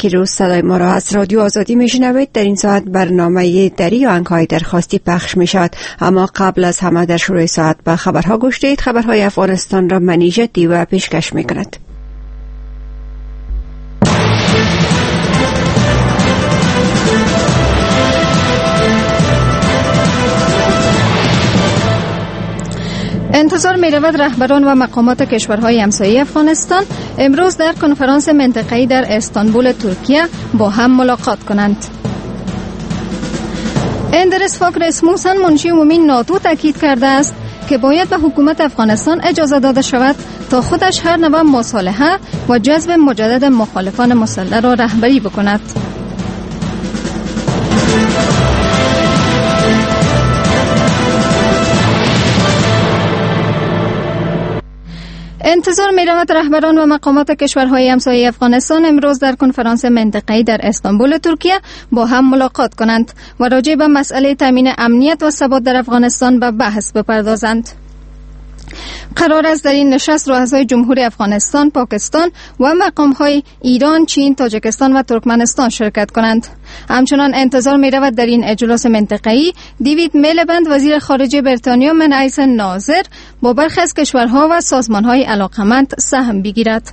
که روز صدای ما را از رادیو آزادی میشنوید. در این ساعت برنامه دری یا انکای درخواستی پخش می شود، اما قبل از همه در شروع ساعت به خبرها گوش دهید. خبرهای افغانستان را منیژه دیوه پیشکش می کند. انتظار می رود رهبران و مقامات کشورهای همسایه افغانستان امروز در کنفرانس منطقه‌ای در استانبول ترکیه با هم ملاقات کنند. اندرس فاک رسموسن منشی عمومی ناتو تاکید کرده است که باید به حکومت افغانستان اجازه داده شود تا خودش هر نوع مصالحه و جذب مجدد مخالفان مسلح را رهبری بکند. انتظار می رود رهبران و مقامات کشورهای همسایه افغانستان امروز در کنفرانس منطقه‌ای در استانبول ترکیه با هم ملاقات کنند و راجع به مسئله تامین امنیت و ثبات در افغانستان به بحث بپردازند. قرار است در این نشست رؤسای جمهوری افغانستان، پاکستان و مقام‌های ایران، چین، تاجیکستان و ترکمنستان شرکت کنند. همچنان انتظار می رود در این اجلاس منطقه‌ای دیوید میلبند وزیر خارجه بریتانیا من حیث ناظر با برخی از کشورها و سازمان‌های علاقمند سهم بگیرد.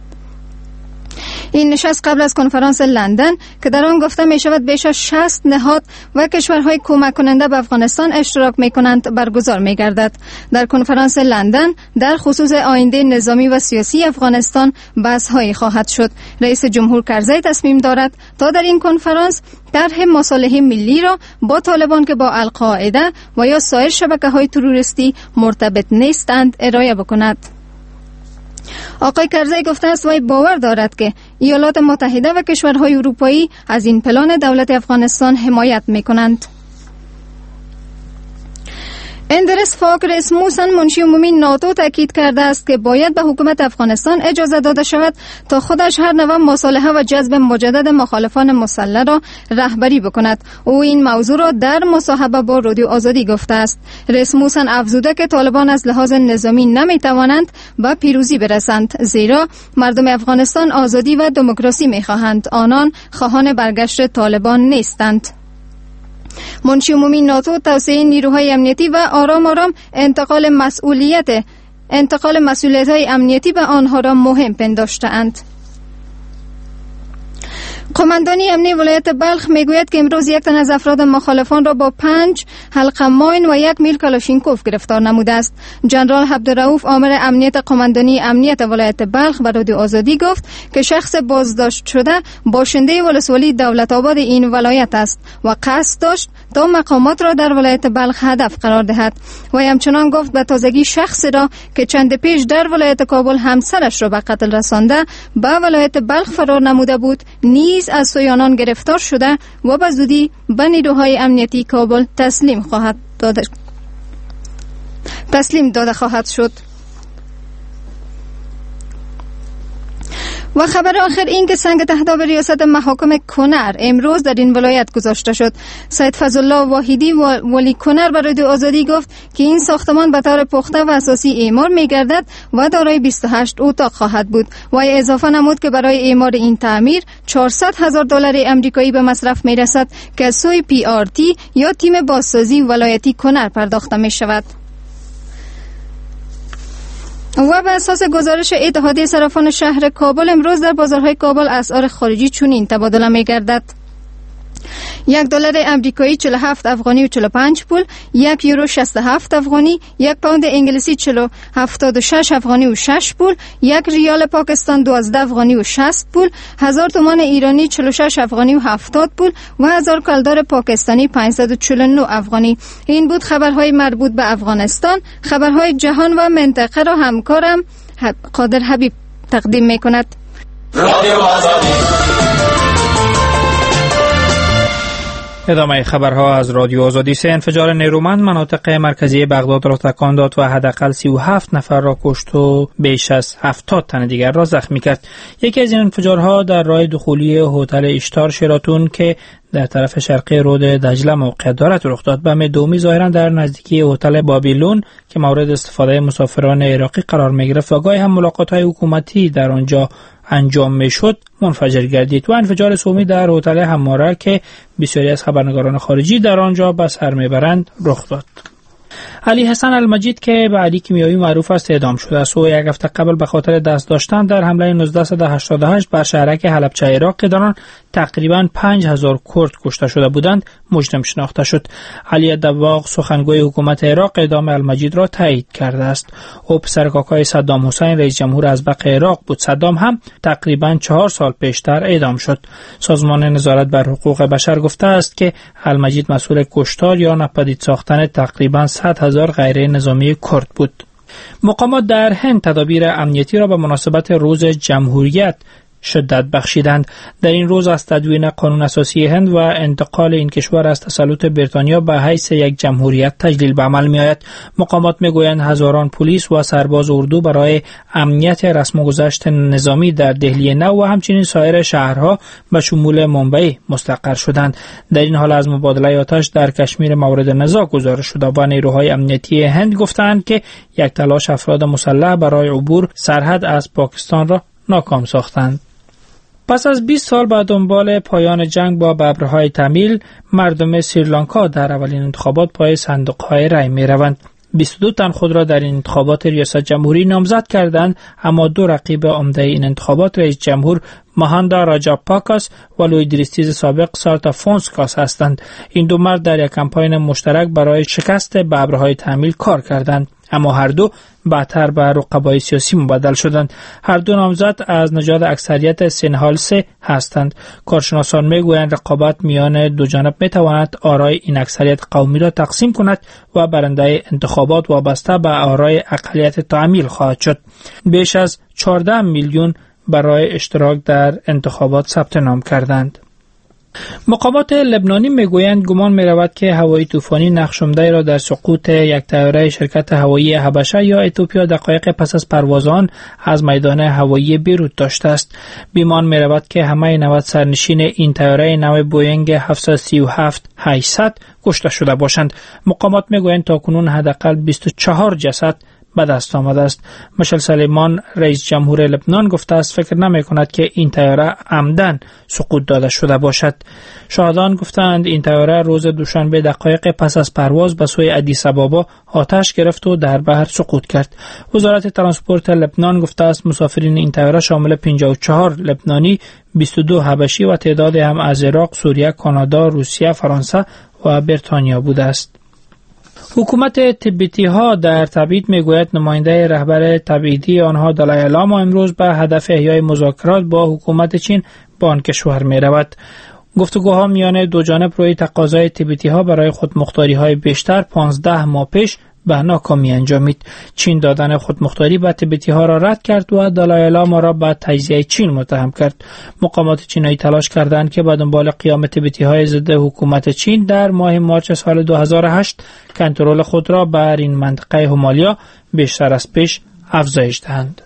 این نشست قبل از کنفرانس لندن که در آن گفته می شود بیش از 60 نهاد و کشورهای کمک کننده به افغانستان اشتراک می کنند برگزار می گردد. در کنفرانس لندن در خصوص آینده نظامی و سیاسی افغانستان بحث هایی خواهد شد. رئیس جمهور کرزی تصمیم دارد تا در این کنفرانس طرح مصالحه ملی را با طالبان که با القاعده و یا سایر شبکه‌های تروریستی مرتبط نیستند ارائه بکند. آقای کرزی گفته است وی باور دارد که ایالات متحده و کشورهای اروپایی از این پلان دولت افغانستان حمایت می‌کنند. اندرس فاک رسموسن منشی عمومی ناتو تاکید کرده است که باید به حکومت افغانستان اجازه داده شود تا خودش هر نوع مصالحه و جذب مجدد مخالفان مسلح را رهبری بکند. او این موضوع را در مصاحبه با رادیو آزادی گفته است. رسموسن افزوده که طالبان از لحاظ نظامی نمیتوانند به پیروزی برسند، زیرا مردم افغانستان آزادی و دموکراسی میخواهند. آنان خواهان برگشت طالبان نیستند. منشی عمومی ناتو توسعه نیروهای امنیتی و آرام آرام انتقال مسئولیت‌های امنیتی به آنها را مهم پنداشته‌اند. قماندانی امنی ولایت بلخ میگوید که امروز یک تن از افراد مخالفان را با 5 حلقه ماین و 1 میل کلاشینکوف گرفتار نموده است. جنرال عبدالرؤوف آمر امنیت قماندانی امنیت ولایت بلخ به رادیو آزادی گفت که شخص بازداشت شده باشنده ولسوالی دولت آباد این ولایت است و قصد داشت تا مقامات را در ولایت بلخ هدف قرار دهد. و همچنان گفت به تازگی شخصی را که چند پیش در ولایت کابل همسرش را به قتل رسانده به ولایت بلخ فرار نموده بود نیز از سوی آنان گرفتار شده و به زودی به نیروهای امنیتی کابل تسلیم داده خواهد شد. و خبر آخر این که سنگ تهداب ریاست محاکم کنر امروز در این ولایت گذاشته شد. سید فضلالله واحدی ولی کنر به رادیو آزادی گفت که این ساختمان به طور پخته و اساسی اعمار می‌گردد و دارای 28 اتاق خواهد بود. و اضافه نمود که برای اعمار این تعمیر $400,000 آمریکایی به مصرف می‌رسد که از سوی PRT یا تیم بازسازی ولایتی کنر پرداخته می‌شود. و به اساس گزارش اتحادیه صرافان شهر کابل امروز در بازارهای کابل اسعار خارجی چنین تبادله می‌گردد: $1 آمریکایی 47 افغانی و 45 پول، €1 67 افغانی، 1 پوند انگلیسی 76 افغانی و 6 پول، 1 ریال پاکستان 12 افغانی و 60 پول، 1000 تومان ایرانی 46 افغانی و 70 پول و 1000 کلدار پاکستانی 549 افغانی. این بود خبرهای مربوط به افغانستان. خبرهای جهان و منطقه را همکارم قادر حبیب تقدیم می‌کند. ادامه خبرها از رادیو آزادی. 3 انفجار نیرومند مناطق مرکزی بغداد را تکان داد و حداقل 37 نفر را کشت و بیش از 70 تن دیگر را زخمی کرد. یکی از این انفجارها در راه دخولی هتل اشتار شراتون که در طرف شرقی رود دجله موقعیت دارد رخ داد. بم دومی ظاهرا در نزدیکی هتل بابیلون که مورد استفاده مسافران عراقی قرار می گرفت و گاهی هم ملاقات‌های حکومتی در آنجا انجام میشد منفجر گردید و انفجار سومی در هتل هماره که بسیاری از خبرنگاران خارجی در آنجا به سر میبرند رخ داد. علی حسن المجید که به علی کیمیایی معروف است اعدام شده است و یک هفته قبل به خاطر دست داشتن در حمله 1988 بر شهرک حلبچه عراق که در آن تقریبا 5000 کرد کشته شده بودند مجرم شناخته شد. علی دواغ سخنگوی حکومت عراق اعدام المجید را تایید کرده است. او پسر کاکای صدام حسین رئیس جمهور ازبق عراق بود. صدام هم تقریبا 4 سال پیشتر اعدام شد. سازمان نظارت بر حقوق بشر گفته است که المجید مسئول کشتار یا ناپدید ساختن تقریبا 100,000 غیر نظامی کرد بود. مقامات در هند تدابیر امنیتی را به مناسبت روز جمهوریت شدت بخشیدند. در این روز از تدوین قانون اساسی هند و انتقال این کشور از تسلط بریتانیا به حیث یک جمهوریت تجلیل به عمل می آید. مقامات می گویند هزاران پلیس و سرباز اردو برای امنیت رسم و گذشت نظامی در دهلی نو و همچنین سایر شهرها به شمول ممبئی مستقر شدند. در این حال از مبادله آتش در کشمیر مورد نزاع گزارش شده و نیروهای امنیتی هند گفتند که یک تلاش افراد مسلح برای عبور سرحد از پاکستان را ناکام ساختند. پس از 20 سال به دنبال پایان جنگ با ببرهای تامیل، مردم سریلانکا در اولین انتخابات پای صندوق‌های رای می‌روند. 22 تن خود را در این انتخابات ریاست جمهوری نامزد کردند، اما دو رقیب عمده این انتخابات رئیس جمهور مهاندا راجاپاکاس و لویدریستیز سابق سارتا فونسکاس هستند. این دو مرد در یک کمپاین مشترک برای شکست ببرهای تامیل کار کردند، اما هر دو بعدتر به رقبای سیاسی مبدل شدند. هر دو نامزد از نژاد اکثریت سینهالسه هستند. کارشناسان میگویند رقابت میان دو جانب میتواند آرای این اکثریت قومی را تقسیم کند و برنده انتخابات وابسته به آرای اقلیت تامیل خواهد شد. بیش از 14 میلیون برای اشتراک در انتخابات ثبت نام کردند. مقامات لبنانی میگویند گمان میرود که هوایی طوفانی نقش عمده را در سقوط یک طیاره شرکت هوایی حبشه یا اتیوپیا دقایق پس از پرواز آن از میدان هوایی بیروت داشته است. بیمان میرود که همه 90 سرنشین این طیاره نو بوینگ 737-800 کشته شده باشند. مقامات میگویند تاکنون حداقل 24 جسد به دست آمده است. مشل سلیمان رئیس جمهور لبنان گفته است فکر نمی کند که این طیاره عمدن سقوط داده شده باشد. شاهدان گفتند این طیاره روز دوشنبه دقایق پس از پرواز به سوی ادیس آبابا آتش گرفت و در بحر سقوط کرد. وزارت ترانسپورت لبنان گفته است مسافرین این طیاره شامل 54 لبنانی، 22 حبشی و تعدادی هم از عراق، سوریه، کانادا، روسیه، فرانسه و بریتانیا بوده است. حکومت تبتی ها در تبعید میگوید نماینده رهبر تبعیدی آنها دالای لاما امروز به هدف احیای مذاکرات با حکومت چین با آن کشور می رود. گفتگوها میان دو جانب روی تقاضای تبتی ها برای خودمختاری های بیشتر 15 ماه پیش به ناکامی انجامید. چین دادن خودمختاری به تبتی ها را رد کرد و دالای لاما را به تجزیه چین متهم کرد. مقامات چینی تلاش کردند که به دنبال قیام تبتی های ضد حکومت چین در ماه مارچ سال 2008 کنترل خود را بر این منطقه همالیا بیشتر از پیش افزایش دهند.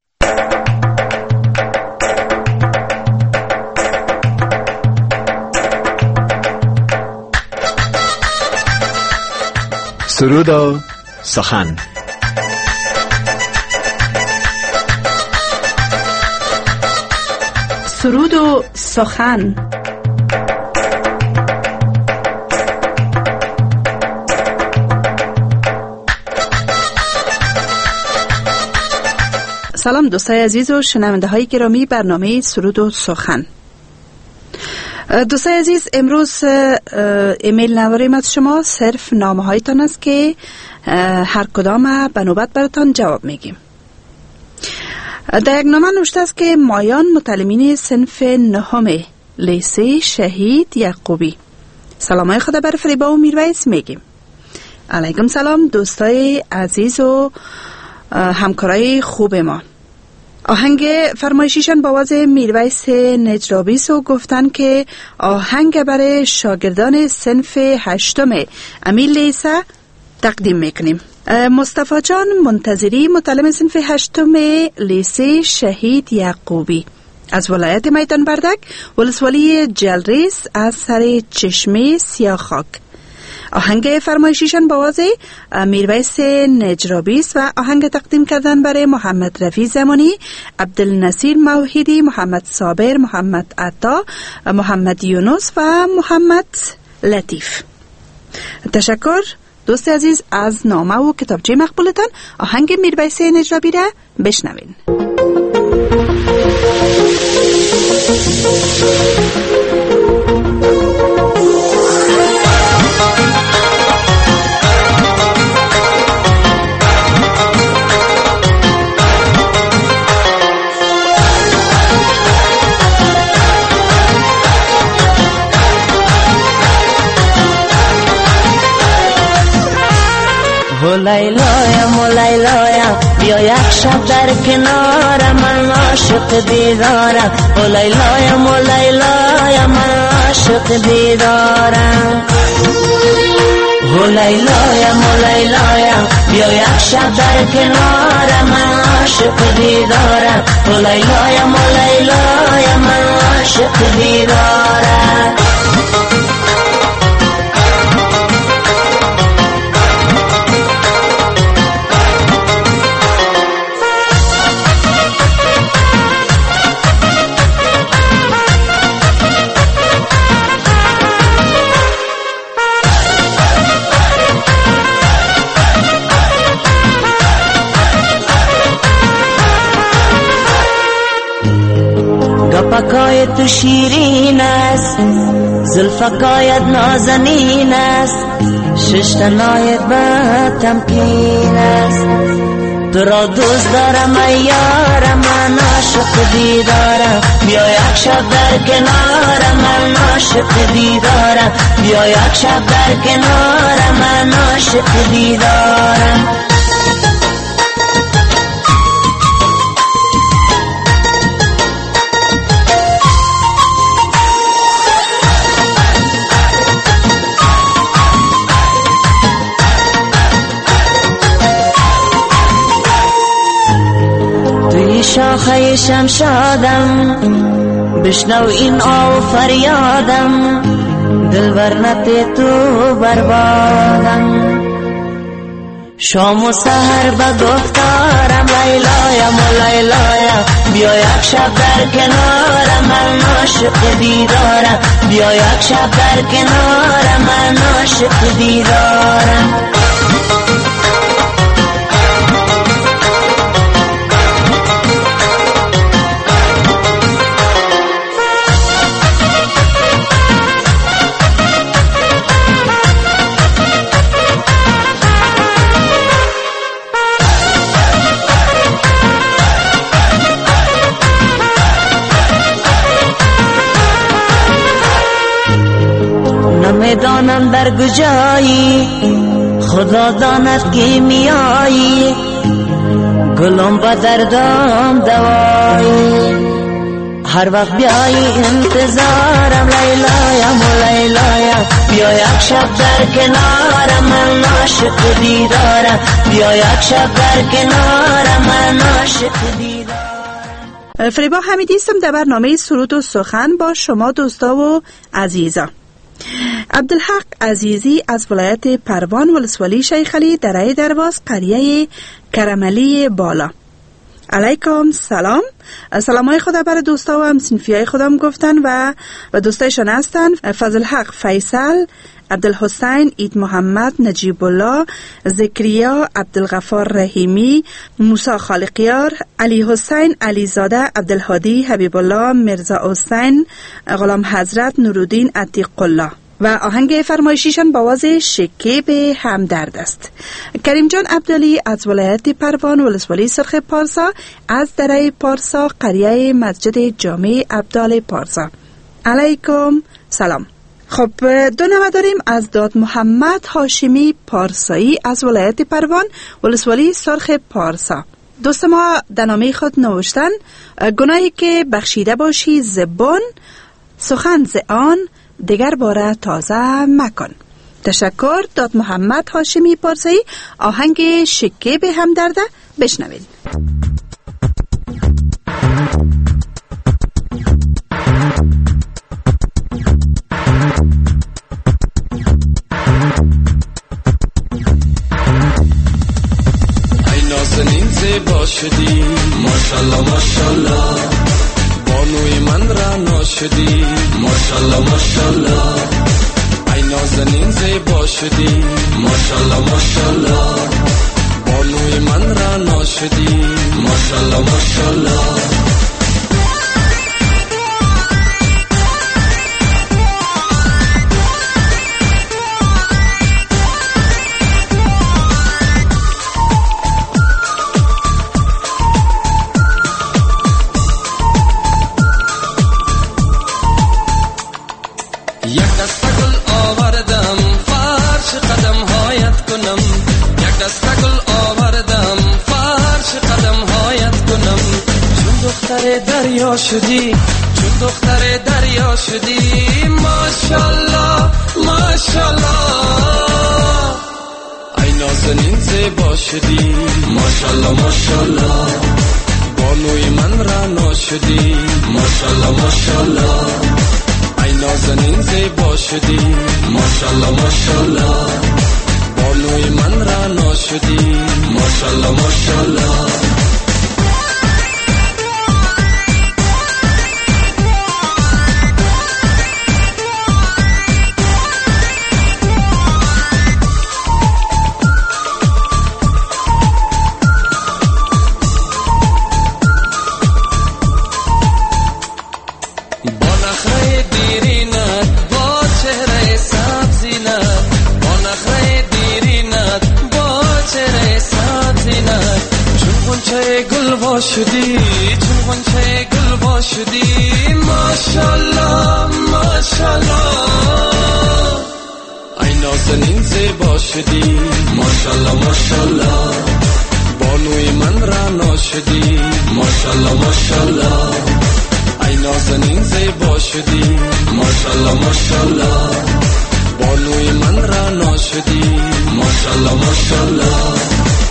سرود و سخن. سرود و سخن. سلام دوستای عزیز و شنونده های گرامی برنامه سرود و سخن. دوستای عزیز امروز ایمیل نداریم از شما، صرف نامه هایتان است که هر کدام به نوبت براتان جواب میگیم. در یک نامه نوشته است که مایان متعلمین صنف نهم لیسه شهید یعقوبی سلامای خدا بر فریبا و میرویس میگیم. علیکم سلام دوستای عزیز و همکارای خوب ما. آهنگ فرمایشیشان با آواز میرویس نجرابیس و گفتن که آهنگ برای شاگردان صنف 8 امیل لیسه تقدیم میکنیم. مصطفی جان منتظری متعلم صنف 8 لیسه شهید یعقوبی از ولایت میدان بردک ولسوالی جلریز از سر چشمه سیاخاک. آهنگ فرمایشیشان با آواز میرویس نجرابی است و آهنگ تقدیم کردن برای محمد رفیع زمانی، عبدالنصیر موحدی، محمد صابر، محمد عطا، محمد یونس و محمد لطیف. تشکر دوست عزیز از نامه و کتابچه مقبولتان. آهنگ میرویس نجرابی را بشنوین. لیلایم بیا یک شب در کنار من عاشق دیدارم. لیلایم من عاشق دیدارم. لیلایم بیا یک شب در کنار من عاشق دیدارم. لیلایم من عاشق دیدارم. گپکای تو شیرین است، زلفکایت نازنین است، ششتنایت با تمکین است. تو را دوست دارم ای یارم، من عاشق دیدارم. بیا یک شب در کنارم، من عاشق دیدارم. بیا یک شب در کنارم، من عاشق دیدارم. شاخه شمشادم، بشنو این آو فریادم، دلبر نپی تو بربادم. شام و سحر با گفتارم، لیلایم بیا یک شب در کنارم، من عاشق دیدارم. بیا یک شب در کنارم، من عاشق دیدارم. نمیدانم در کجایی، خدا داند که میایی، گلم با دردم دوایی. هر وقت بیایی انتظارم، لیلایم بیا یک شب در کنارم، من عاشق دیدارم. بیا یک شب در کنارم، من عاشق دیدارم. فریبا حمیدی هستم در برنامه سرود و سخن با شما دوستا و عزیزا. عبدالحق عزیزی از ولایت پروان ولسوالی شیخ علی درعی درواز قریه کرملی بالا. علیکم سلام. سلامای خدا بر دوستا و همسنفیای خودم گفتن و دوستایشان هستن فضل حق فیصل، عبدالحسین اید محمد، نجیب الله، ذکریا، عبدالغفار رحیمی، موسی خالقیار، علی حسین علیزاده، عبدالهادی، حبیب الله، مرزا حسین، غلام حضرت، نورالدین عتیق الله. و آهنگ فرمایشیشان با آواز شکه به همدرد است. کریم جان عبدالی از ولایت پروان ولسوالی سرخ پارسا از دره پارسا قریه مسجد جامع عبدال پارسا. علیکم سلام. خب دو نمه داریم از داد محمد هاشمی پارسایی از ولایت پروان ولسوالی سرخ پارسا. دوست ما در نامه خود نوشتن گناهی که بخشیده باشی زبان، سخن ز آن دیگر باره تازه مکن. تشکر داد محمد هاشمی پارسایی. آهنگ شکه به همدرده بشنوید. شدی ماشالله ماشالله ای نازنین زیبا شدی ماشالله ماشالله بانوی من را ناشدی ماشالله ماشالله دریا شدی چون دختر دریا شدی ماشالله ماشالله ای نازنین زیبا شدی ماشالله ماشالله بانوی من را ناشدی ماشالله ماشالله ای نازنین زیبا شدی ماشالله ماشالله بانوی من را ناشدی ماشالله ماشالله شدی چون غنچه گل با شدی ماشالله ماشالله ای نازنین زیبا شدی ماشالله ماشالله بانوی من را ناشدی ماشالله ماشالله ای نازنین زیبا شدی ماشالله ماشالله بانوی من را ناشدی ماشالله ماشالله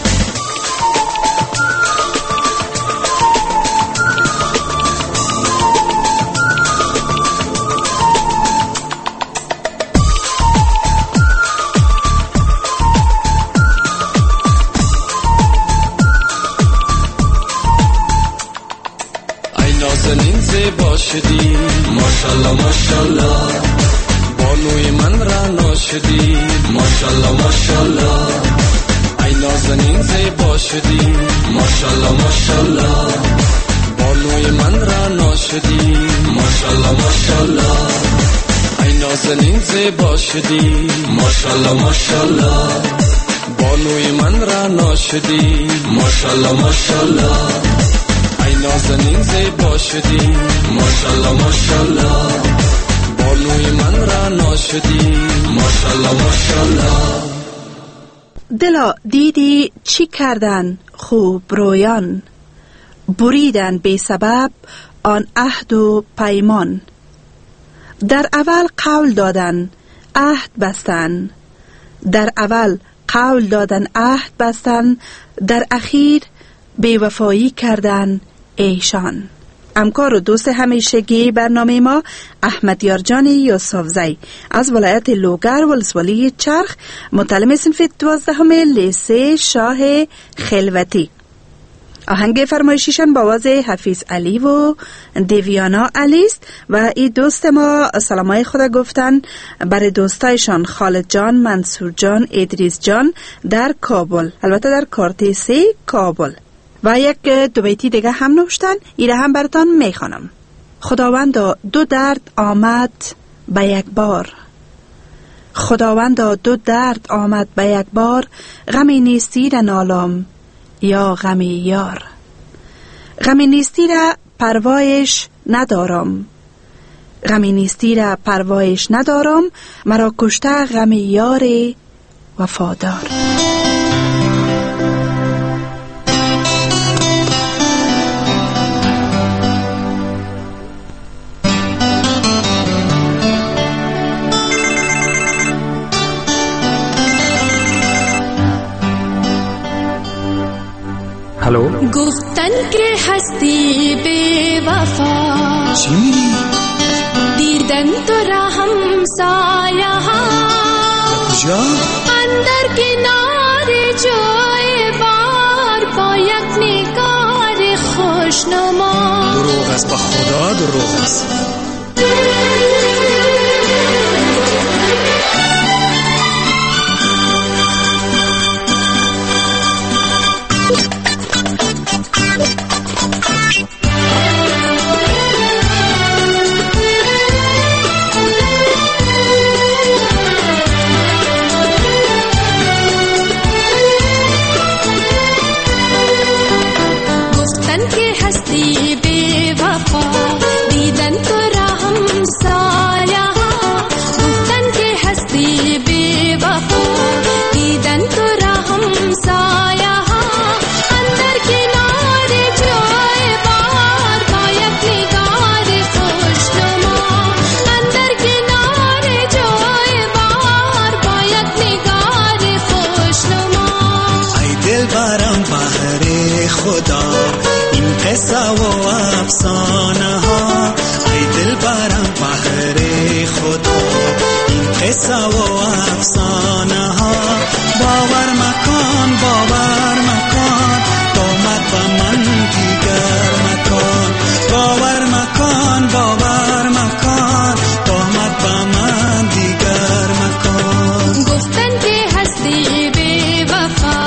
شدی ماشالله ماشالله بانوی من را ناشدی ماشالله ماشالله ای نازنین زیبا شدی ماشالله ماشالله بانوی من را ناشدی ماشالله ماشالله ای نازنین زیبا شدی ماشالله ماشالله بانوی من را ناشدی ماشالله ماشالله ای نازنین زیبا شدی ماشالله ماشالله بانوی من را ناشدی ماشالله ماشالله دلا دیدی چی کردن خوب رویان بریدن بی سبب آن عهد و پیمان در اول قول دادن عهد بستن در اول قول دادن عهد بستن در اخیر بیوفایی کردن ایشان. همکار و دوست همیشگی برنامه ما احمد یارجان یوسفزی از ولایت لوگر ولسوالی چرخ، متعلم صنف 12 لیسه شاه خلوتی. آهنگ فرمایشیشان با آواز حفیظ علی و دیویانا علی است و این دوست ما سلامای خدا گفتن برای دوستایشان خالد جان، منصور جان، ادریس جان در کابل، البته در کارتیسی کابل. و یک دو بیتی دیگه هم نوشتن، ایره هم براتان میخوانم. خداوندا دو درد آمد به یک بار، خداوندا دو درد آمد به یک بار، غمی نیستی را نالم یا غمی یار. غمی نیستی را پروایش ندارم، غمی نیستی را پروایش ندارم، مرا کشته غمی یار وفادار. هلو، گفتن که هستی بے وفا، چی میگی؟ دیدن تو را همسایه ها، کجا؟ اندر کنار جای بار با یک نگار خوشنما. دروغ است، با خدا دروغ است. قصه و افسانه ها. باور مکن قامت با من دیگر مکان. باور مکن قامت با من دیگر مکان. گفتن که هستی بی وفا،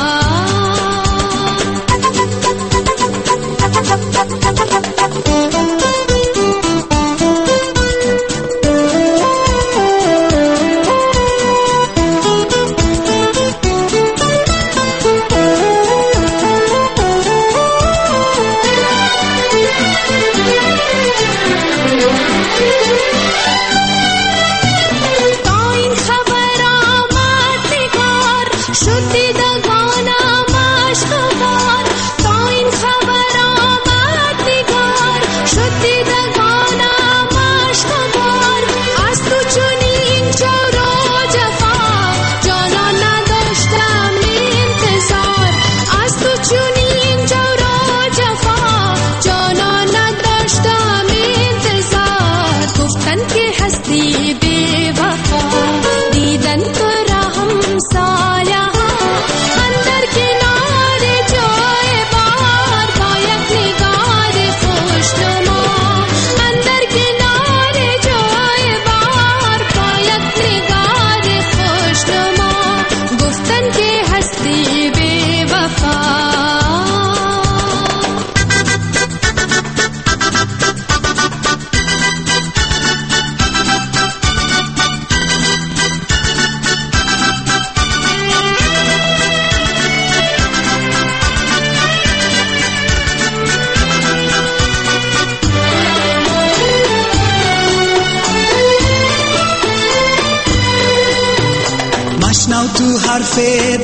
مشنو تو حرف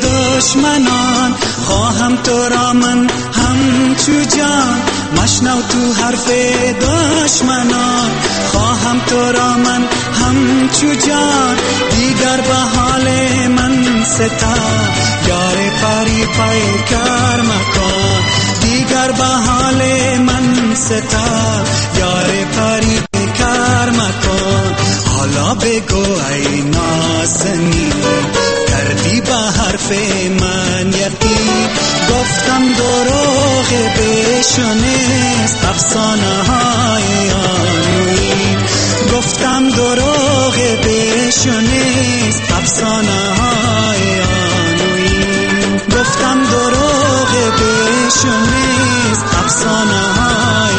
دشمنان، خواهم تو را من همچو جان. مشنو تو حرف دشمنان، خواهم تو را من همچو جان. دیگر به حال من ستا، یار پری پیکر مکان. دیگر به حال من ستا، یار پری پیکر مکان. حالا بگو ای نازنین، کردی به حرف من یقین. گفتم دروغ بشنست افسانه های آنوین. گفتم دروغ بشنست افسانه های آنوین. گفتم دروغ بشنست افسانه های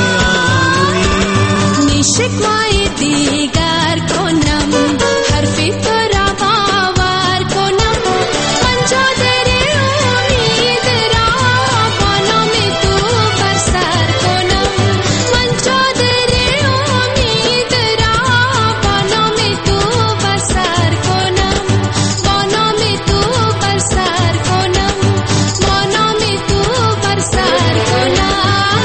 آنوین. شکوای دیگر کنم، حرفی تو را باور کنم. من چادر امید را با نام تو بر سر کنم. من چادر امید را با نام تو بر سر کنم. با نام تو بر سر کنم. با نام تو بر سر کنم.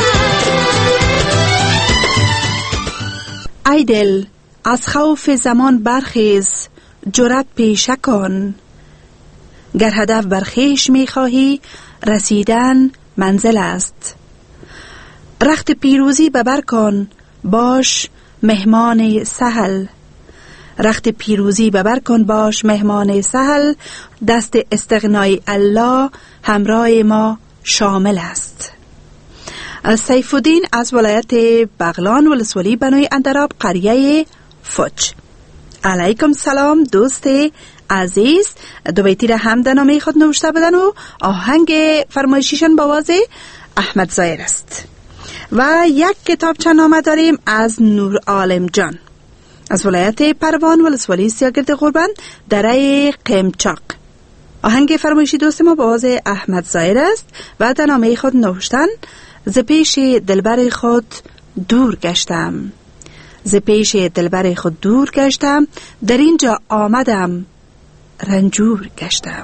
ای دل از خوف زمان برخیز، جرأت پیشه کن. گر هدف بر خویش می‌خواهی، رسیدن منزل است. رخت پیروزی ببر کن، باش مهمان سهل. رخت پیروزی ببر کن، باش مهمان سهل. دست استغنای الله همراه ما شامل است. سیف الدین از ولایت بغلان، ولسوالی بنوی اندراب، قریه فوج. علیکم سلام دوست عزیز. دو بیتی را همدنامه خود نوشته بدن و آهنگ فرمایشیشان با آواز احمد ظاهر است. و یک کتابچه نامه داریم از نور عالم جان از ولایت پروان، ولسوالی سیاگرد غربند، دره قمچاق. آهنگ فرمایشی دوست ما با آواز احمد ظاهر است و در نامه خود نوشتن: ز پیش دلبر خود دور گشتم، ز پیش دلبر خود دور گشتم، در اینجا آمدم رنجور گشتم.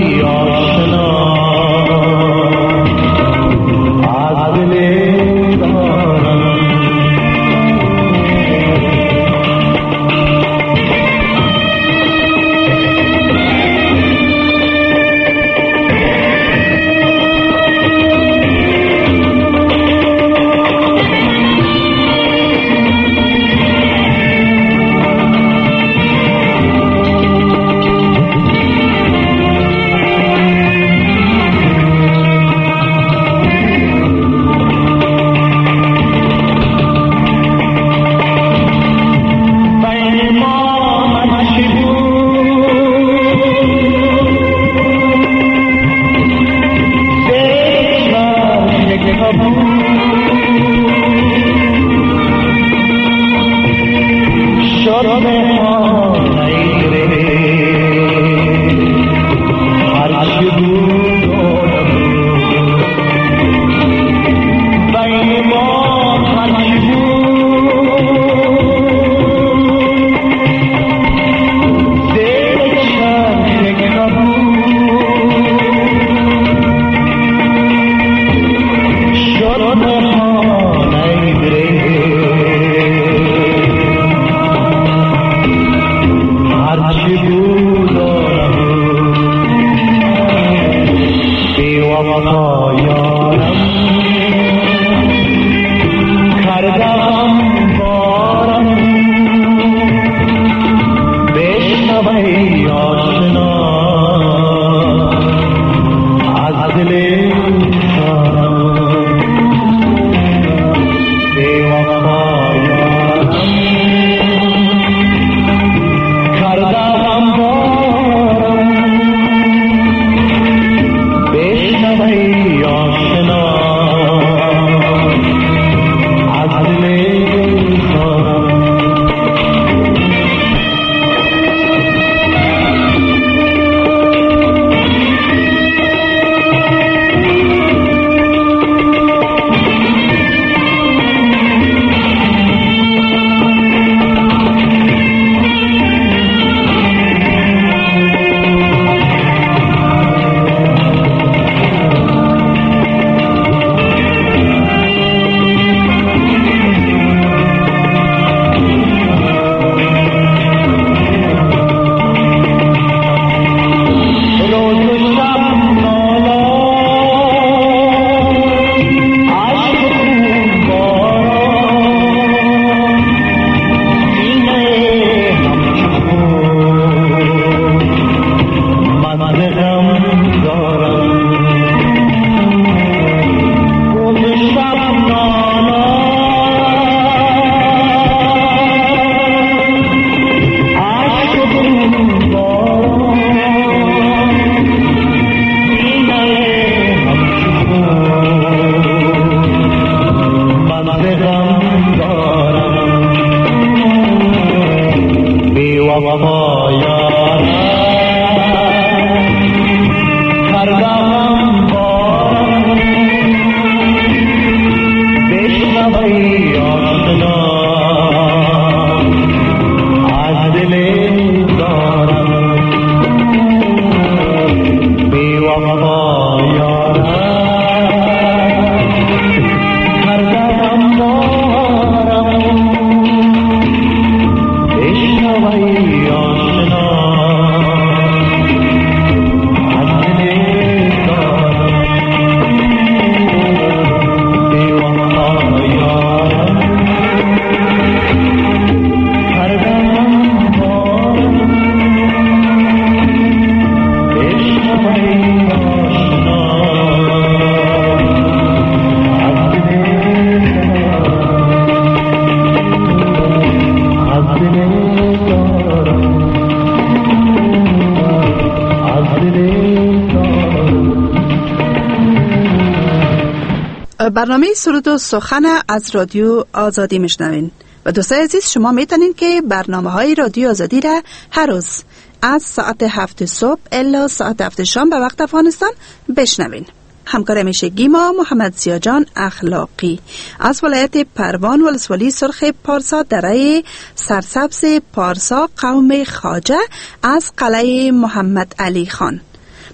برنامه سرود و سخن از رادیو آزادی میشنوین و دوستای عزیز شما میتونین که برنامه های رادیو آزادی را هر روز از ساعت 7 صبح الی ساعت 7 شام به وقت افغانستان بشنوین. همکار همیشگی ما محمد زیاجان اخلاقی از ولایت پروان ولسوالی سرخ پارسا دره سرسبز پارسا قوم خواجه از قلعه محمد علی خان.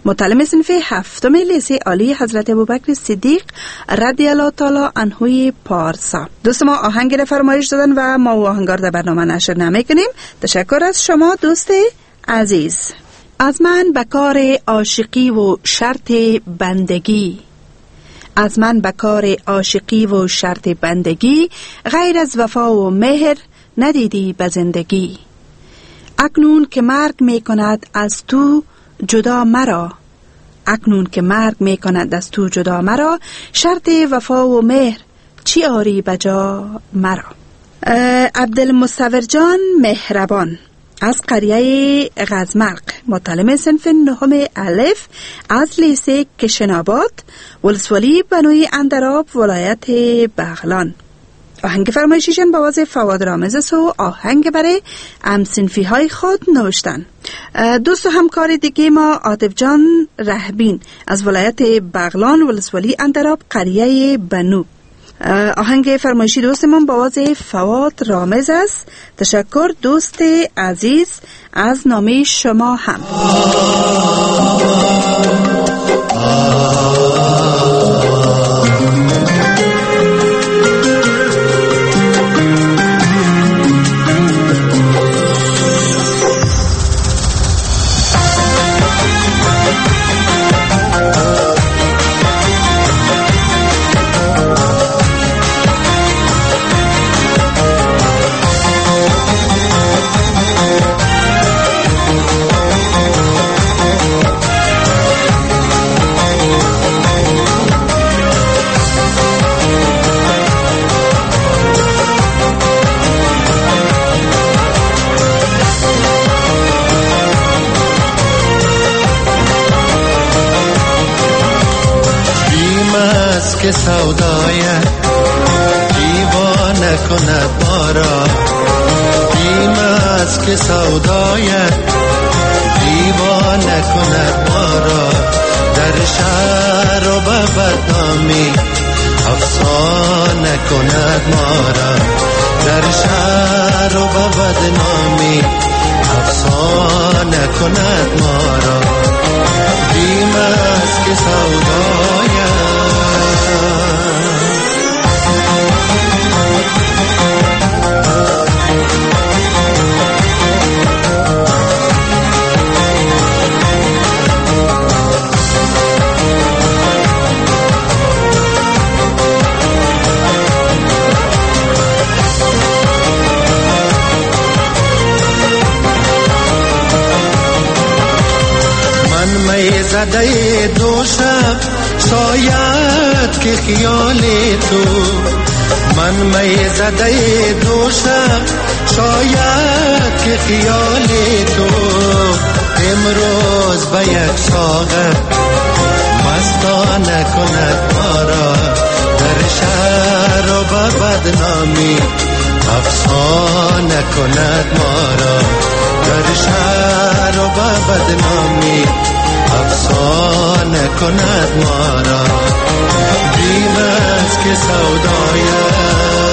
متعلم صنف هفتم لیسه عالی حضرت ابوبکر صدیق رضی الله تعالی عنه پارسا. دوست ما آهنگ را فرمایش دادن و ما آهنگار در برنامه نشر نمیکنیم. تشکر از شما دوست عزیز. از من بکار عاشقی و شرط بندگی، از من بکار عاشقی و شرط بندگی، غیر از وفا و مهر ندیدی به زندگی. اکنون که مرگ می کند از تو جدا مرا، اکنون که مرگ می کند از تو جدا مرا، شرط وفا و مهر چی آری بجا مرا. عبدالمصور جان مهربان از قریه غزمرق، متعلم صنف نهم الف از لیسه کشناباد، ولسوالی بنوی اندراب، ولایت بغلان. آهنگ فرمایشیشن با آواز فواد رامز و آهنگ برای همصنفی های خود نوشتن. دوست و همکار دیگه ما عاطف جان رهبین از ولایت بغلان، ولسوالی اندراب، قریه بنو. آهنگ فرمایشی دوستمون با آواز فواد رامز است. تشکر دوست عزیز، از نامه شما هم. که سودایت دیوانه کند ما را، بیم است که سودایت دیوانه کند ما را، در شهر و به بدنامی افسانه کند ما را، در شهر و به بدنامی افسانه کند ما را، بیم است که سودایت زده دو شب شاید که خیال تو، من می زده دو شب شاید که خیال تو، امروز به یک ساغر مستانه کند ما را، در شهر و به بدنامی افسانه کند ما را، در شهر و به بدنامی افسانه کند ما را، بیم است که سودایت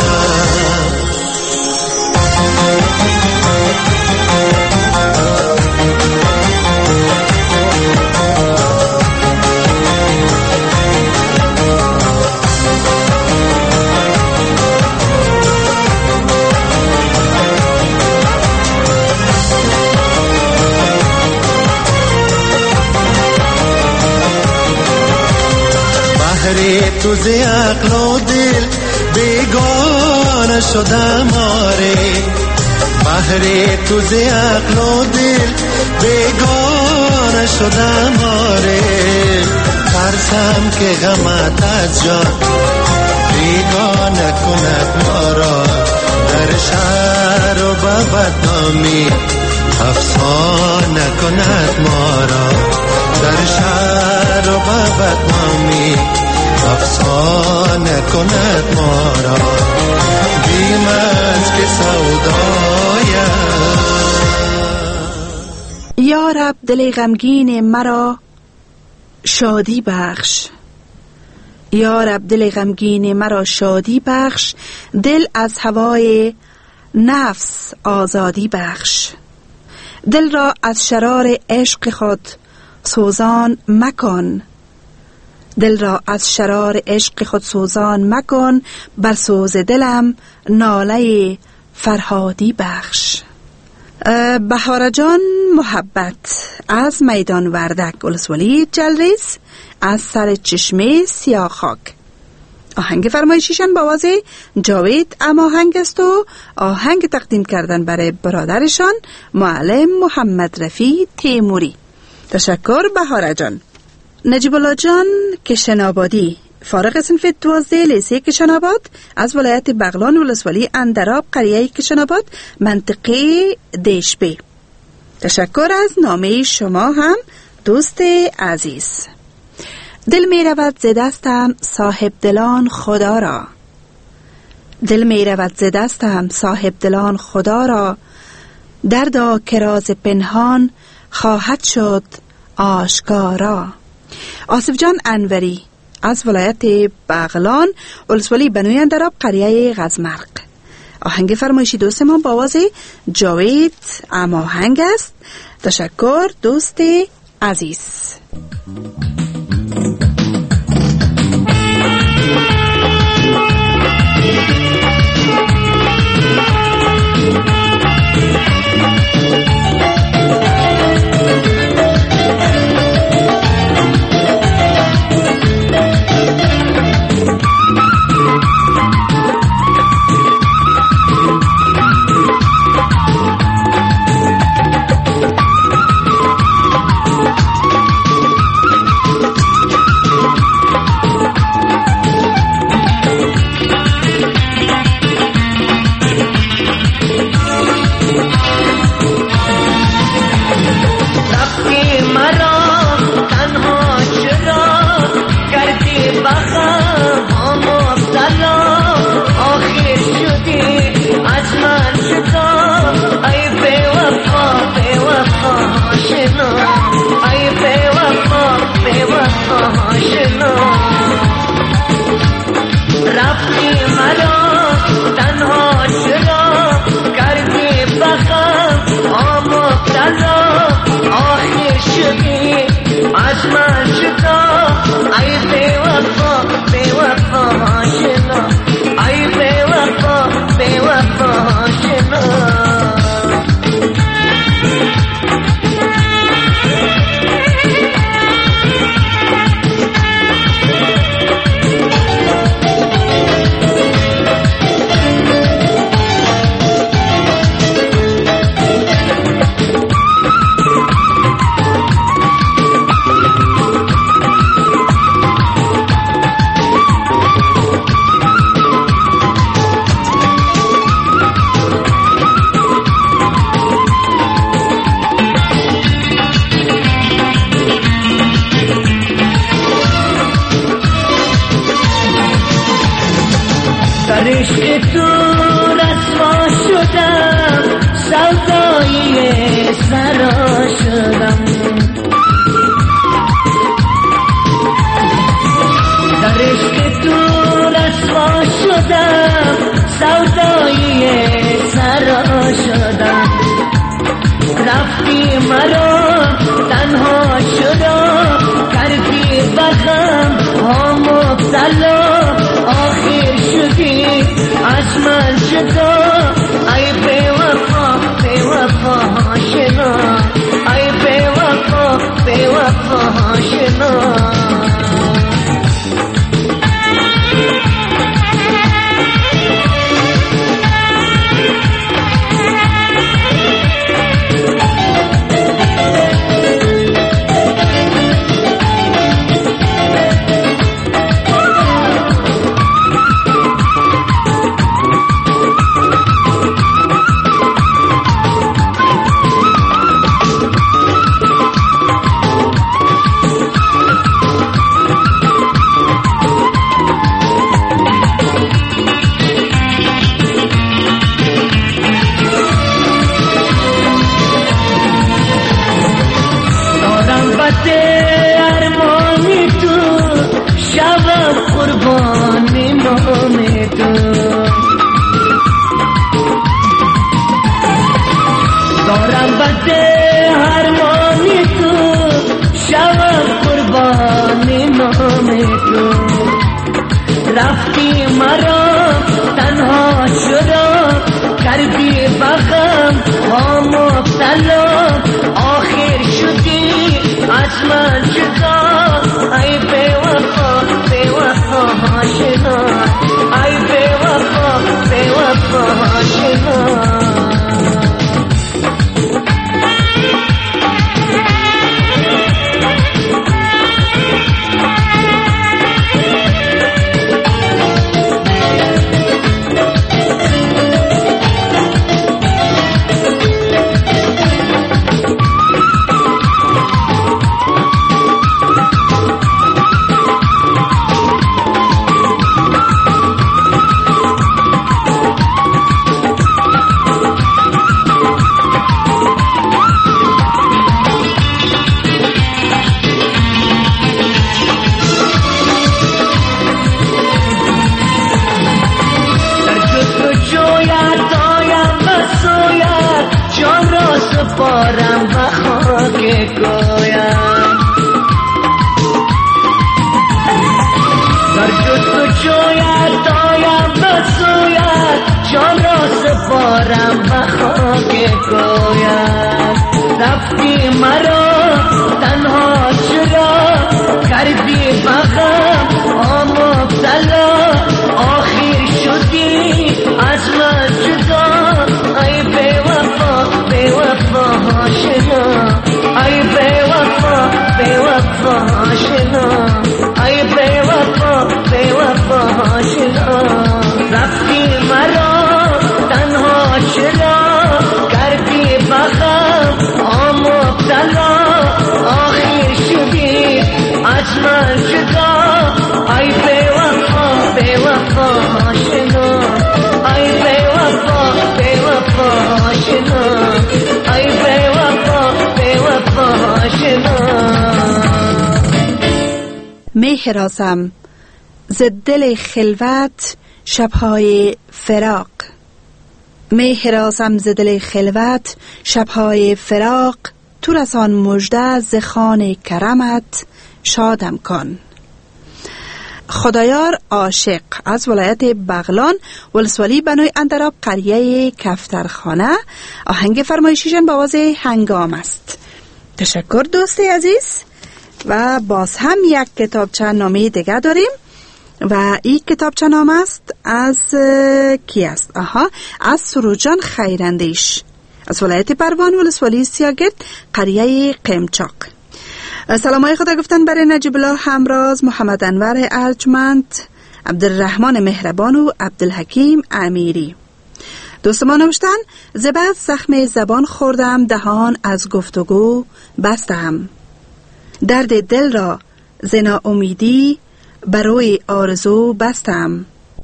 تو ز عقل و دل بیگانه شدم آره، بهر تو ز عقل و دل بیگانه شدم آره، ترسم که غمت از جان بیگانه کند ما را، در شهر و به بدنامی افسانه کند ما را، در شهر و به بدنامی افسانه کند ما را، بیم است که سودایت. یا رب دل غمگین مرا شادی بخش، یا رب دل غمگین مرا شادی بخش، دل از هوای نفس آزادی بخش، دل را از شرار عشق خود سوزان مکن، دل را از شرار عشق خود سوزان مکن، بر سوز دلم ناله فرهادی بخش. بهار جان محبت از میدان وردک ولسوالی جلریز از سر چشمه سیاه خاک. آهنگ فرمایشیشان با آواز جاوید اماهنگ است و آهنگ تقدیم کردن برای برادرشان معلم محمد رفیع تیموری. تشکر بهار جان. نجیب الله جان کشنابادی، فارغ صنف 12 لیسه کشناباد از ولایت بغلان ولسوالی اندراب قریه کشناباد منطقه دیشبه. تشکر از نامه شما هم دوست عزیز. دل می رود ز دستم صاحب دلان خدا را، دل می رود ز دستم صاحب دلان خدا را، دردا که راز پنهان خواهد شد آشکارا. آصف جان انوری از ولایت بغلان ولسوالی بنوی اندراب قریه غزمرق. آهنگ فرمایشی دوست ما با آواز جاوید اماهنگ است. تشکر دوست عزیز. آشنا ای بے وفا آشنا رفتی مرا تنها چرا کردی بخم آمبتلا آخر شدی از من جدا ای بے وفا آشنا ای بے وفا آشنا ای بے وفا آشنا می‌هراسم ز دل خلوت شب‌های فراق می‌هراسم ز دل خلوت شب‌های فراق تو رسان مژده ز خوان کرمت شادم کن. خدایار عاشق از ولایت بغلان ولسوالی بنوی اندراب قریه کفترخانه آهنگ فرمایشیشان با آواز هنگام است. تشکر دوستی عزیز. و باز هم یک کتابچه نامه دیگه داریم و این کتابچه نامه است از کی است؟ از سروجان خیراندیش از ولایت پروان ولسوالی سیاگرد قریه قمچاق. سلامای خدا گفتن برای نجیب الله همراز، محمد انور ارجمند، عبدالرحمن مهربان و عبدالحکیم امیری. دوست ما نوشتن زبد زخم زبان خوردم، دهان از گفتگو بستم، درد دل را ز ناامیدی برای آرزو بستم.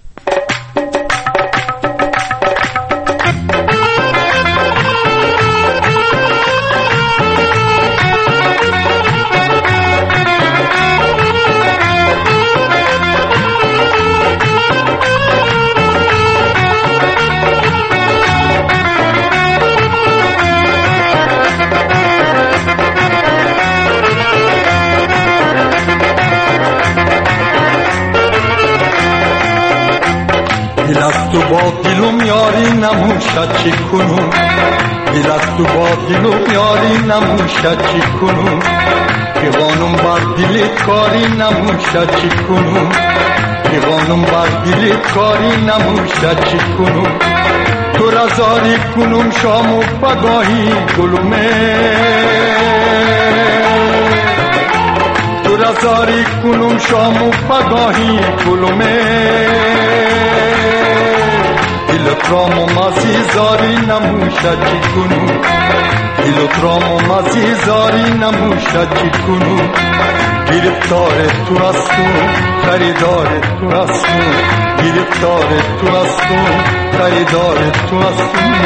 تو با دلم یاری نموشد چی کنم، دلت تو با دلم یاری نموشد چی کنم، پیغانم بر دلت کاری نموشد چی کنم، پیغانم بر دلت کاری نموشد چی کنم، تو رزاری کنم شام و پگاهی گلومه، تو رزاری کنم شام و پگاهی گلومه، دلت را ممازی زاری نموشد چی کنم، دلت را ممازی زاری نموشد چی کنم، گرفتار تو هستم خریدار تو هستم، گرفتار تو هستم خریدار تو هستم.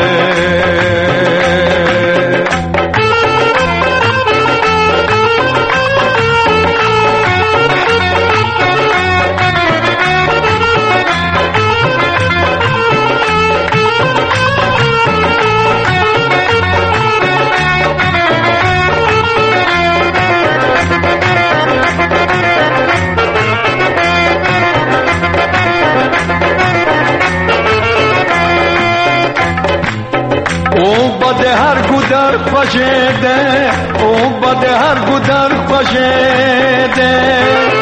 در خوشیده او بده هر گودر خوشیده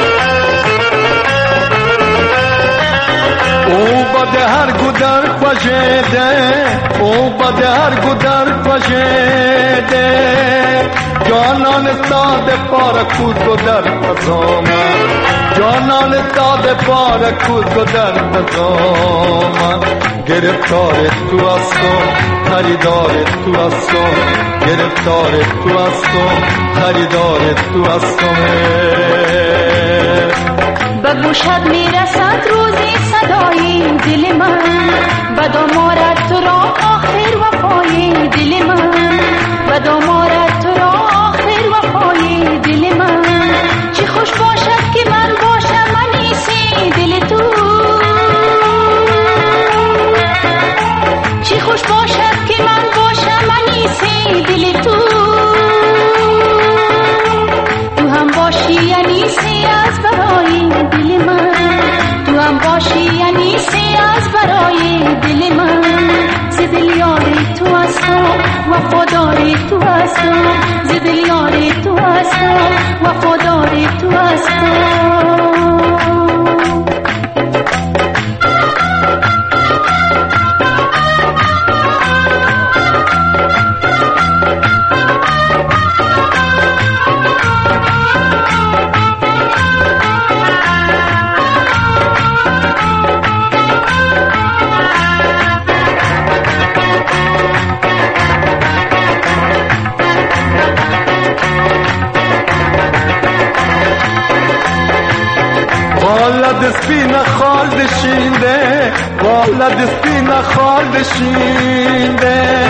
او بده هر گودر خوشیده او بده هر گودر خوشیده جانان ساده پار کود گودر پزاما جانان ساده پار کود گودر پزاما گرفتار تو هستم خریدار تو هستم گرفتار تو هستم خریدار تو هستم. به گوشت میرسد روزی صدای دل من به دامارت تو را آخر وفای دل من به دامارت تو را آخر وفای دل من چی خوش باشد که من باشم انیسی دل تو چی خوش باشد که من باشم انیسی دل تو تو هم باشی انیسی از برای دل من تو هم باشی انیسی از برای دل من ز دل یاری تو هستم وفاداری تو هستم ز دل یاری تو هستم وفاداری تو هستم. والد سپین خالد شینده والد سپین خالد شینده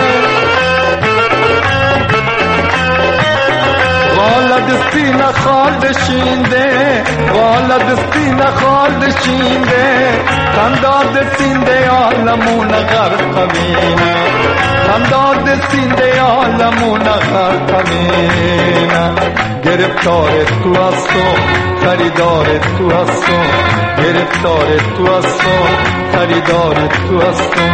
والد سپین خالد شینده والد سپین خالد شینده خنداد سینده عالمون غرقمینه خنداد سینده عالمون غرقمینه گرفتار تو هستم خریدار تو هستم گرفتار تو هستم خریدار تو هستم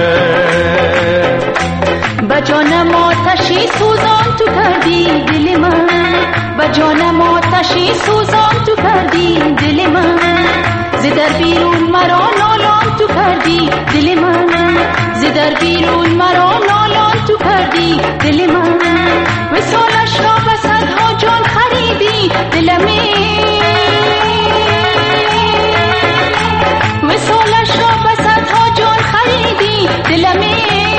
با جانم آتشی سوزان تو کردی دل من با جانم آتشی سوزان تو کردی دل من ز در بیرون مرا نالان تو کردی دل من ز در بیرون مرا نالان تو کردی دل من وصالش را به صدها جان خریدی دلمی وصالش را به صدها جان خریدی دلمی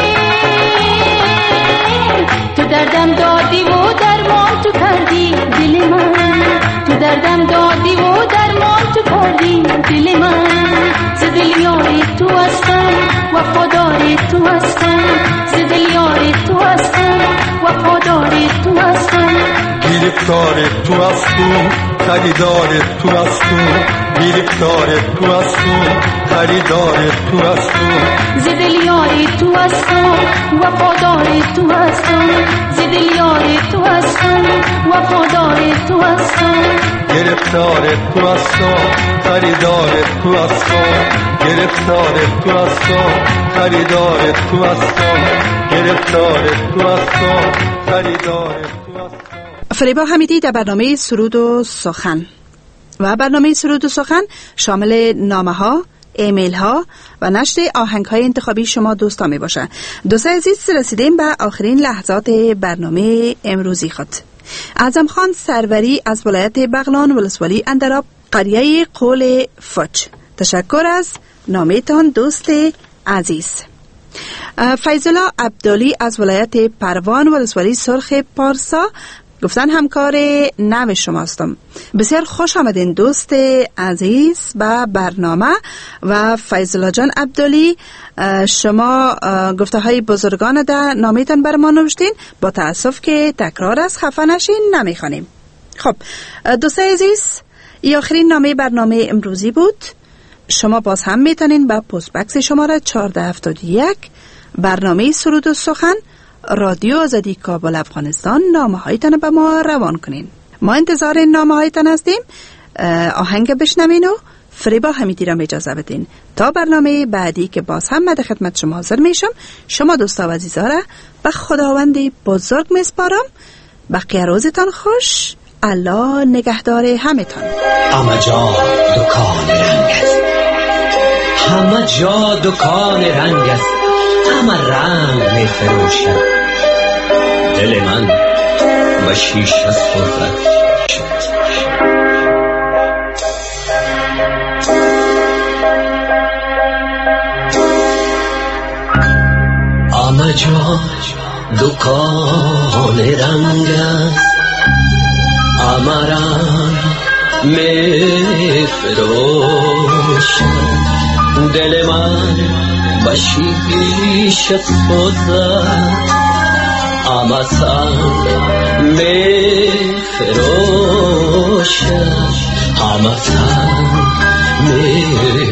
تو دردم دادی و درمان تو کردی دل من تو دردم دادی و درمان تو کردی دل من ز دل یاری تو هستم وفاداری تو هستم ز دل یاری تو هستم وفاداری تو هستم گرفتار تو هستم خریدار تو هستم گرفتار تو هستم خریدار تو هستم ز دل یاری تو هستم وفاداری تو هستم ز دل یاری تو هستم وفاداری تو هستم گرفتار تو هستم خریدار تو هستم گرفتار تو هستم خریدار تو هستم گرفتار تو هستم خریدار تو هستم. فریبا حمیدی در برنامه سرود و سخن و برنامه سرود و سخن شامل نامه ها، ایمیل ها و نشر آهنگ های انتخابی شما دوستان می باشه. دوستان عزیز رسیدیم به آخرین لحظات برنامه امروزی خود. اعظم خان سروری از ولایت بغلان ولسوالی اندراب قریه قول فچ، تشکر از نامیتان دوست عزیز. فیض‌الله عبدالی از ولایت پروان ولسوالی سرخ پارسا گفتن همکار نو شماستم. بسیار خوش آمدین دوست عزیز به برنامه. و فیض‌الله جان عبدالی شما گفته های بزرگان در نامیتان بر ما نوشتین، با تأسف که تکرار از خفه نشین نمیخوانیم. خب دوست عزیز، این آخرین نامه برنامه امروزی بود. شما باز هم میتونین با پست بکس شماره 1471 برنامه سرود و سخن رادیو آزادی کابل افغانستان نامه هایتان به ما روان کنین. ما انتظار این نامه هایتان هستیم. آهنگ بشنوین و فریبا حمیدی را اجازه بدین تا برنامه بعدی که باز هم من در خدمت شما حاضر میشم. شما دوستا و عزیزا را به خداوند بزرگ میسپارم. بقیه روزتان خوش. الله نگهدار همتان. همه جا دکان رنگ است، همه جا دکان رنگ است، همه رنگ می فروشد. دل من به شیشه سوزد شد. همه جا دکان رنگ است، همه رنگ می فروشد. دل من به شیشه سوزد، همه سنگ می فروشد، همه سنگ می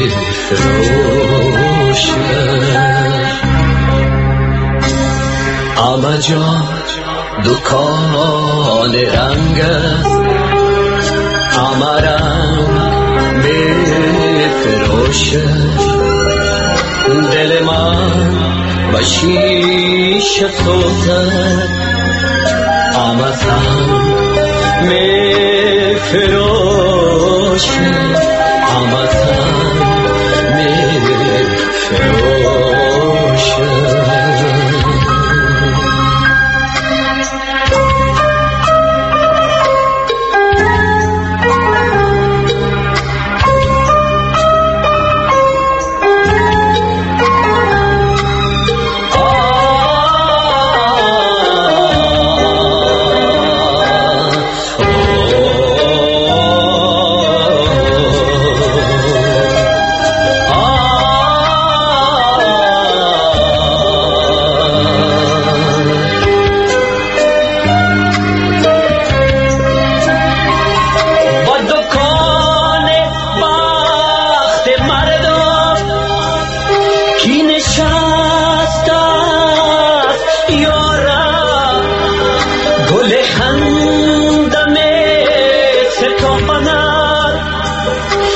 فروشد. همه جا دکان رنگ است، همه رنگ می فروشد. دل من به شیشه سوزد، همه سنگ می فروشد، همه سنگ می فروشد.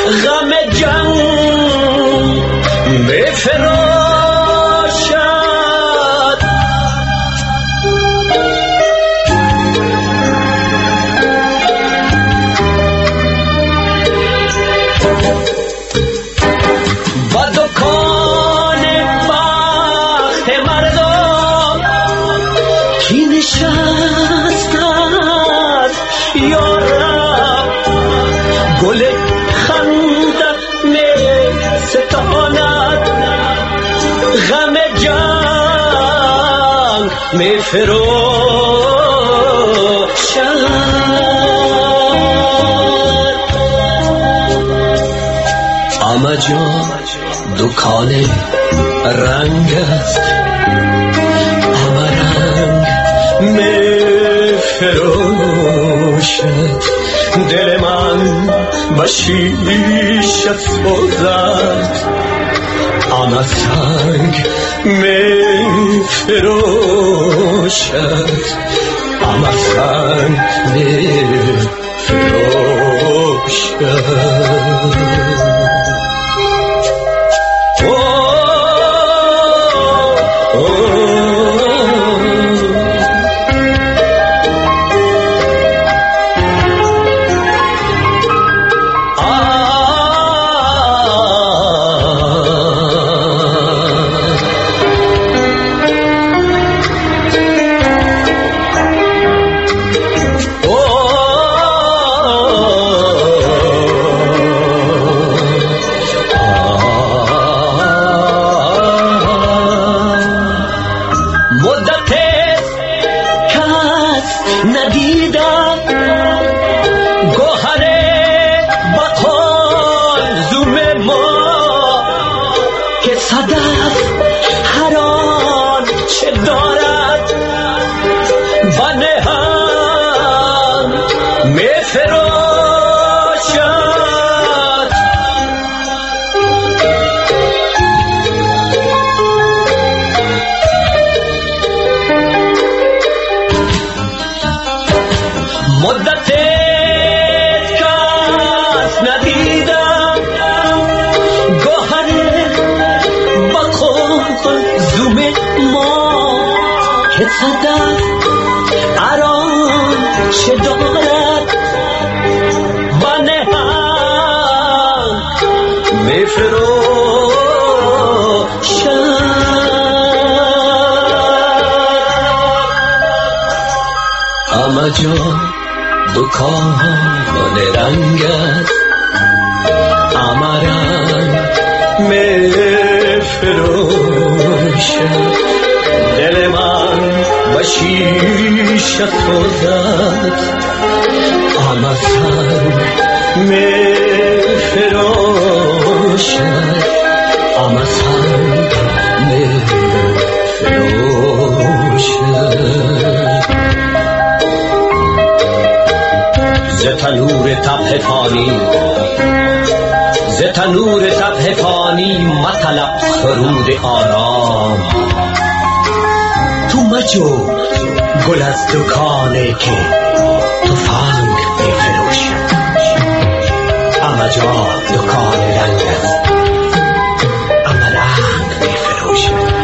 غم جنگ بفراشد. با دکان بخت مردم کی نشست است یارب، گل خندق می ستاند، غم جنگ می فروشد. آمد جان دکان رنگ است، آمد رنگ می فروشد. دل من با شیشه سوزد، آمد سنگ می فروشد، آمد سنگ می فروشد. جان دکان رنگ است، آمرنگ می فروشد. دل من با شیشه سوزد، آمد سنگ می فروشد، آمد سنگ می فروشد. ز تنور تبه فانی، ز تنور تبه فانی مطلب سرود آرام. تو مجو گل از دکانه که تفنگ می فروشد، اما جا دکان رنگ است، اما رنگ می فروشد.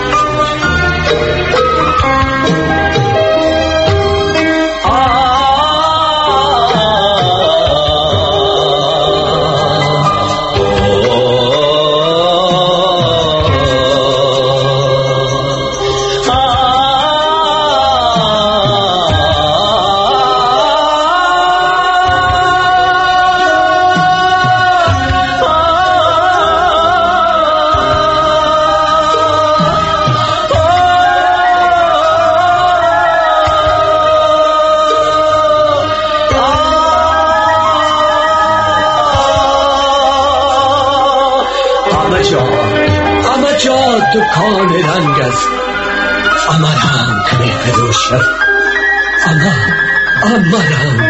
دکان رنگ است، اما رنگ می فروشد، اما رنگ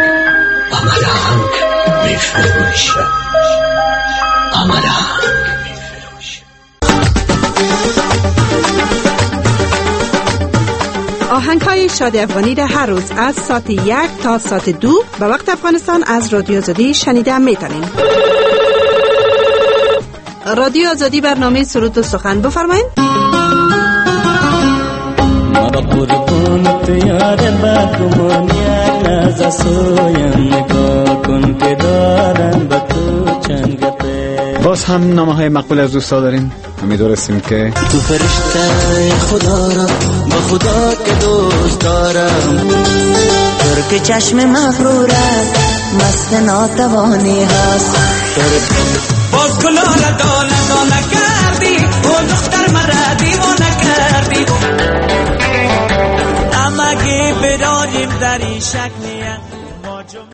می فروشد، اما رنگ می فروشد. آهنگ‌های شادی افغانی را هر روز از ساعت 1 تا ساعت 2 به وقت افغانستان از رادیو آزادی شنیده می‌تونید. رادیو آزادی برنامه سرود و سخن. بفرمایید. قربون تو یار بدگمان یک لحظه سویم نگاه کن که دارم با تو چند گپه. باز هم نامه های مقبول از دوستا داریم. امیدوارستیم که تو فرشته خدا را با خدا که دوست دارم، ترک چشم مغرورت مست ناتوانی هست. باز گلا را دانه دانه کردی، او دختر مرا دیوانه کردی. امگه برانیم در این شک نیست.